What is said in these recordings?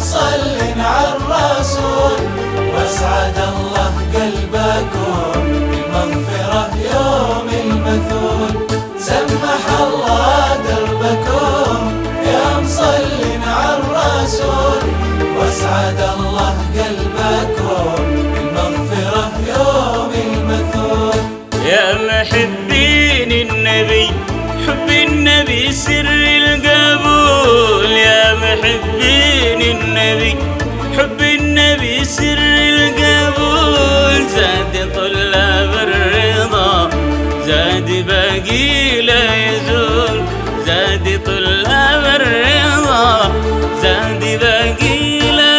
مصلين على الرسول، واسعد الله قلبكم بالمغفرة يوم المثول. سمح الله دربكم يا مصلين على الرسول، واسعد الله قلبكم بالمغفرة يوم المثول. يا محبين النبي حب النبي سر القبول، يا محبين النبي حب النبي سر القبول. زاد طلاب الرضا زاد باقي لا يزول، زاد طلاب الرضا زاد باقي لا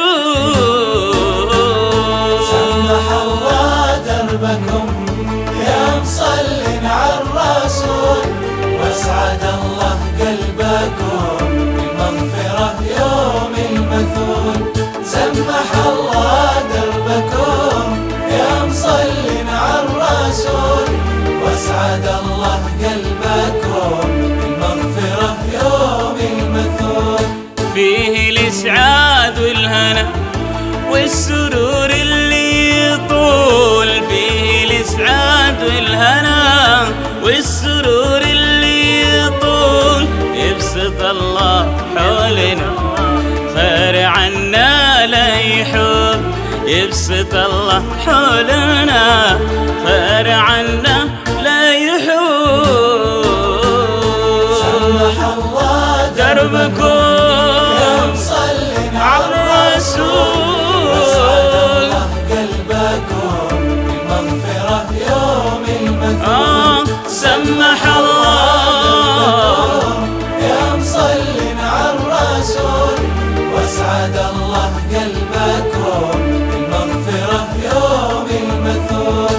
يزول. سمح الله دربكم يا مصلين على الرسول، واسعد الله قلبكم بالمغفرة يوم المثول. سمح الله دربكم يا مصلين على الرسول، واسعد الله قلبكم بالمغفرة يوم المثول. فيه الإسعاد والهنا والسرور اللي يطول، فيه الإسعاد والهنا والسرور اللي يطول. يبسط الله حولنا خير عنا لا يحول، يبسط الله حولنا خير عنا لا يحول. سمح الله دربكم يا مصلين على الرسول، واسعد الله قلبكم بالمغفرة يوم المثول. سمح الله يا مصلين على الرسول، واسعد الله قلبكم بالمغفرة يوم المثول.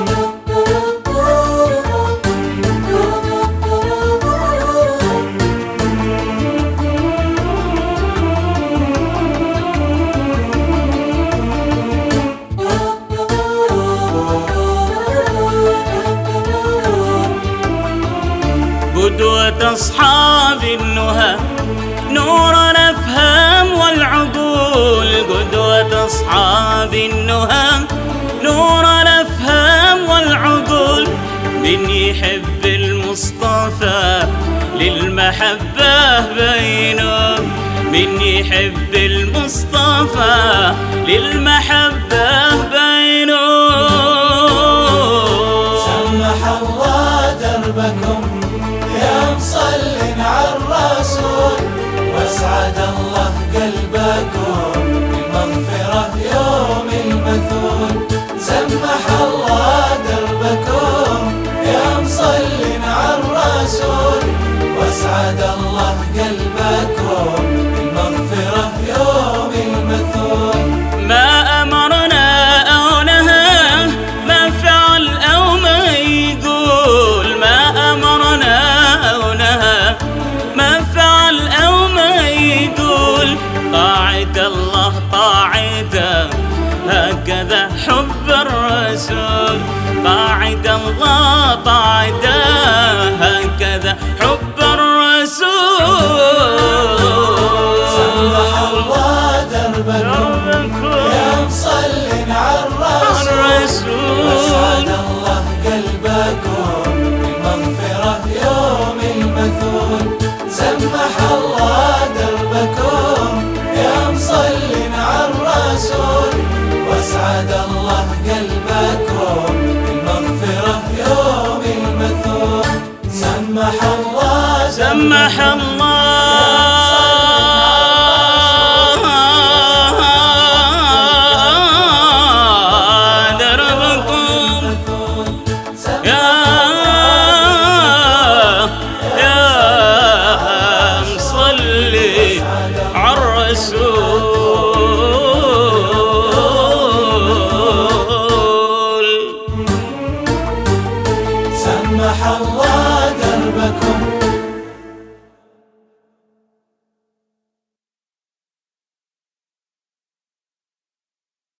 قدوة أصحاب النهى نور الأفهام والعقول، قدوة أصحاب النهى نور الأفهام والعقول. من يحب المصطفى للمحبة بينه، من يحب المصطفى للمحبة بينه. سمح الله دربكم يا مصلين على الرسول، واسعد الله قلبكم بالمغفرة يوم المثول. سمح الله دربكم يا مصلين على الرسول، واسعد الله قلبكم بالمغفرة يوم المثول. ما أمرنا أو نهى، ما فعل أو ما يقول، ما أمرنا أو نهى، ما فعل أو ما يقول. طاعة الله طاعته هكذا حب الرسول، طاعة الله طاعته هكذا حب الرسول. سمح الله دربكم يا مصلين على الرسول، واسعد الله قلبكم بالمغفرة يوم المثول. سمح الله دربكم يا مصلين على الرسول، واسعد الله قلبكم بالمغفرة يوم المثول. سمح الله سمح الله دربكم يا مصلي على الرسول. سمح الله دربكم